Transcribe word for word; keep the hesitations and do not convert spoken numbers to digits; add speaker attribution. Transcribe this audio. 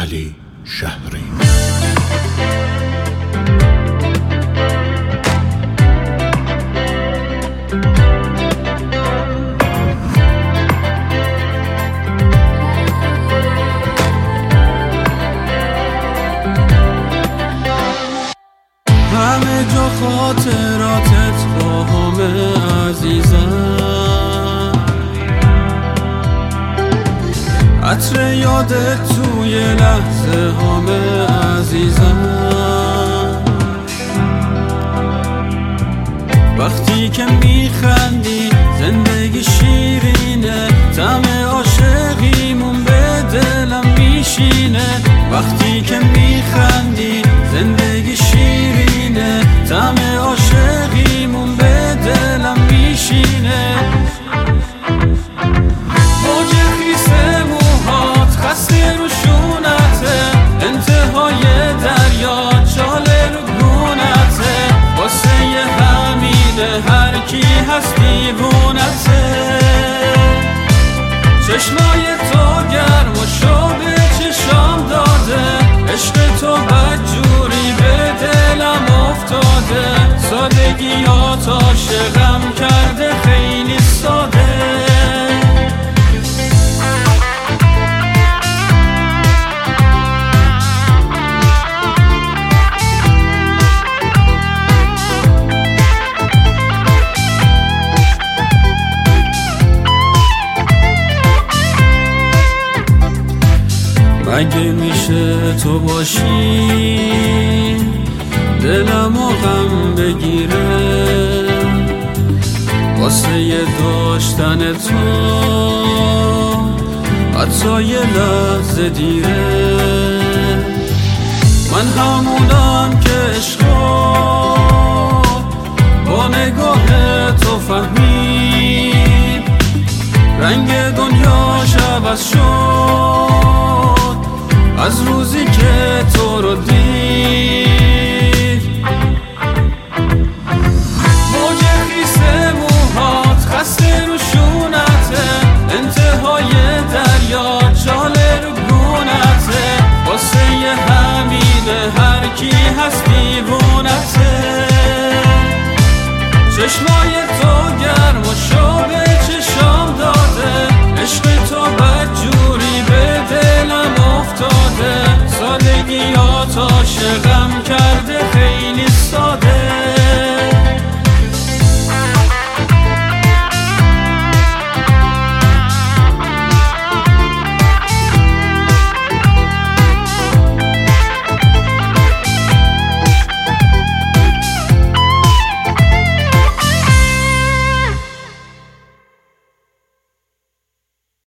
Speaker 1: علی شهری.
Speaker 2: همه جا خاطراتت با همه عزیزم، عطر یادت توی لحظه همه عزیزم. وقتی که میخندی زندگی شیرینه، طعم عاشقیمون به دلم میشینه. وقتی که میخندی زندگی شیرینه، طعم عاشقیمون به دلم میشینه. موج خیس موهات خسته رو شونته، انتهای دریا چاله رو گونته. واسه همینه هر کی هست دیوونته. چشمای تو گرم و شو به چشام داده، عشق تو بدجوری به دلم افتاده. سادگیات عاشقم کرده خیلی ساده. مگه میشه تو باشی دلم و غم بگیره، واسه داشتن تو حتی یه لحظه دیره. من همونم که عشقا با نگاه تو فهمید، رنگ دنیاش عوض شد از روزی که تو رو دید. موج خیس موهات خسته رو شونته، انتهای دریا چاله رو گونته. واسه همینه هر کی هست دیوونته. چشمای تو گرم و شو به چشام داده، عشق تو بدجوری به دلم افتاده. سادگیات عاشقم